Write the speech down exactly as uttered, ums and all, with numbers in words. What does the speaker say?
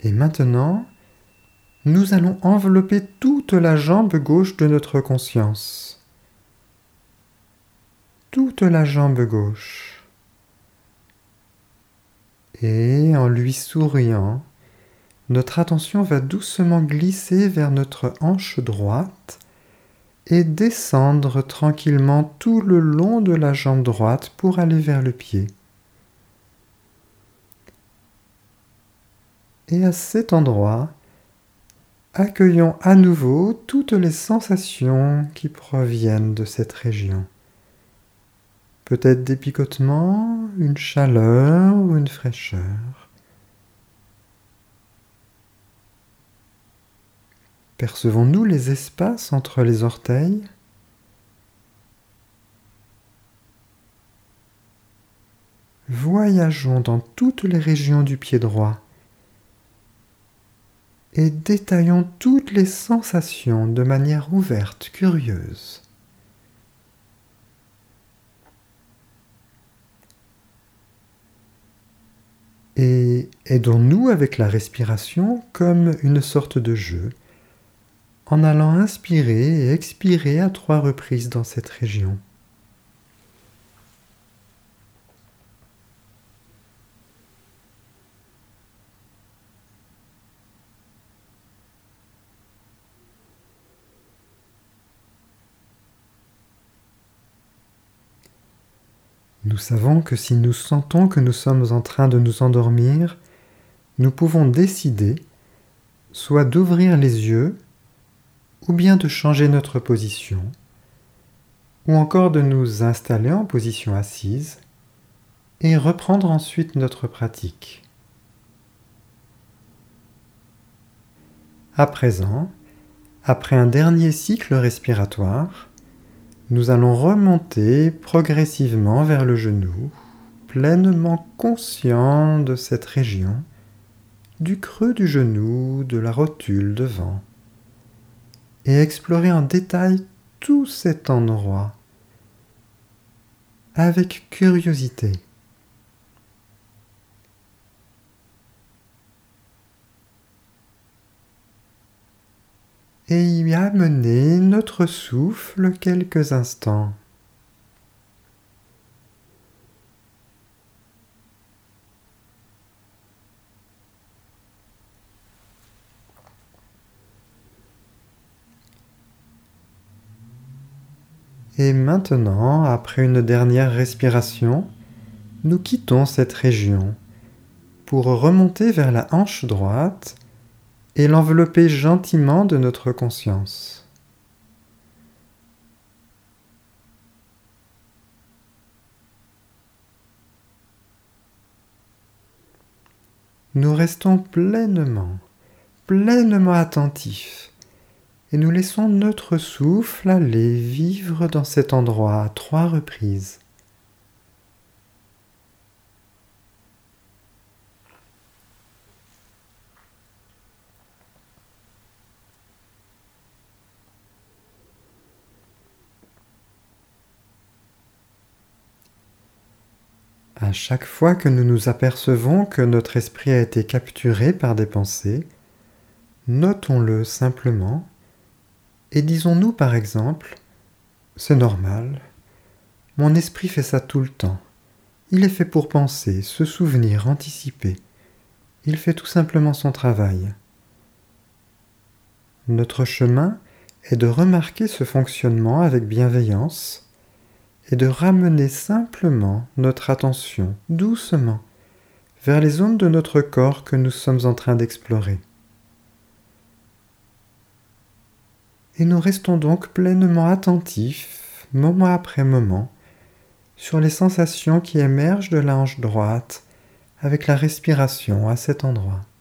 Et maintenant, nous allons envelopper toute la jambe gauche de notre conscience. Toute la jambe gauche. Et en lui souriant, notre attention va doucement glisser vers notre hanche droite et descendre tranquillement tout le long de la jambe droite pour aller vers le pied. Et à cet endroit, accueillons à nouveau toutes les sensations qui proviennent de cette région. Peut-être des picotements, une chaleur ou une fraîcheur. Percevons-nous les espaces entre les orteils ? Voyageons dans toutes les régions du pied droit et détaillons toutes les sensations de manière ouverte, curieuse. Et aidons-nous avec la respiration comme une sorte de jeu, en allant inspirer et expirer à trois reprises dans cette région. Nous savons que si nous sentons que nous sommes en train de nous endormir, nous pouvons décider soit d'ouvrir les yeux, ou bien de changer notre position, ou encore de nous installer en position assise et reprendre ensuite notre pratique. À présent, après un dernier cycle respiratoire, nous allons remonter progressivement vers le genou, pleinement conscient de cette région, du creux du genou, de la rotule devant, et explorer en détail tout cet endroit, avec curiosité. Et y amener notre souffle quelques instants. Et maintenant, après une dernière respiration, nous quittons cette région pour remonter vers la hanche droite et l'envelopper gentiment de notre conscience. Nous restons pleinement, pleinement attentifs et nous laissons notre souffle aller vivre dans cet endroit à trois reprises. À chaque fois que nous nous apercevons que notre esprit a été capturé par des pensées, notons-le simplement et disons-nous par exemple « C'est normal, mon esprit fait ça tout le temps. Il est fait pour penser, se souvenir, anticiper. Il fait tout simplement son travail. » Notre chemin est de remarquer ce fonctionnement avec bienveillance et de ramener simplement notre attention doucement vers les zones de notre corps que nous sommes en train d'explorer. Et nous restons donc pleinement attentifs, moment après moment, sur les sensations qui émergent de la hanche droite avec la respiration à cet endroit.